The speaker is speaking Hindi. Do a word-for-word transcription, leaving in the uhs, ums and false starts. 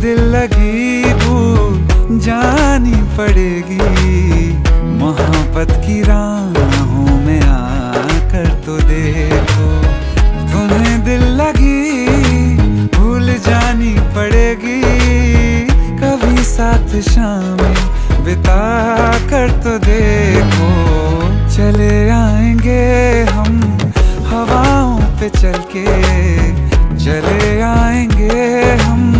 दिल लगी भूल जानी पड़ेगी। मोहब्बत की राहों में आकर तो देखो, तुम्हें दिल लगी भूल जानी पड़ेगी। कभी साथ शामें बिता कर तो देखो, चले आएंगे हम हवाओं पे चल के।